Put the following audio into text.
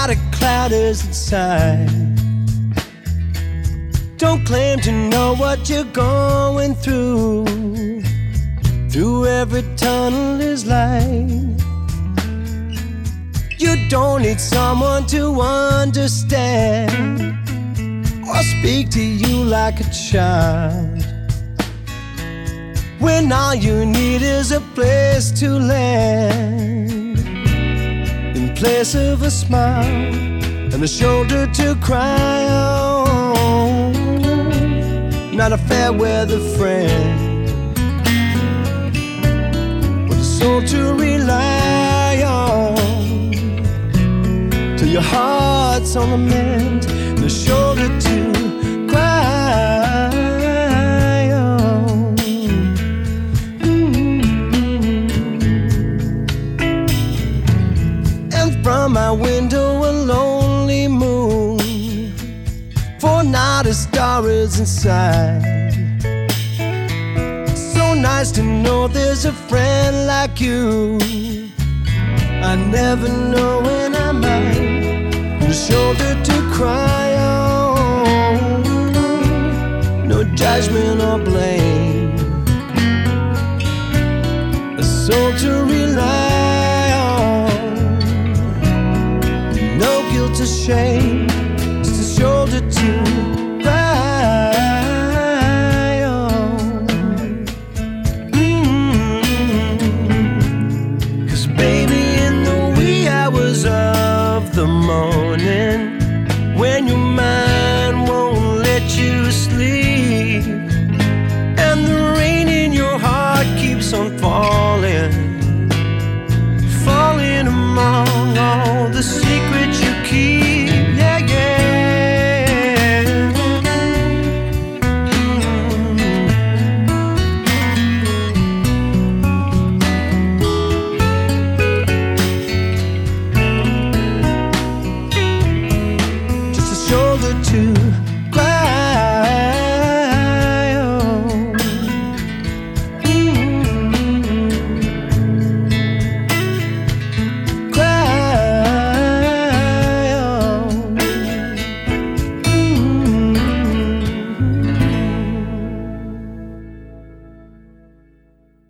not a cloud is inside. Don't claim to know what you're going through. Through every tunnel is light. You don't need someone to understand or speak to you like a child, when all you need is a place to land, in place of a smile and a shoulder to cry on. Not a fair weather friend, but a soul to rely on, till your heart's on the mend, and a shoulder to cry on. And from my window a lonely moon, for not a star is inside. So nice to know there's a friend like you. I never know when I might, the shoulder to cry on. No judgment or blame, a soul to rely on. No guilt or shame, just a shoulder to cry on. 'Cause baby, in the wee hours of the morning, when your mind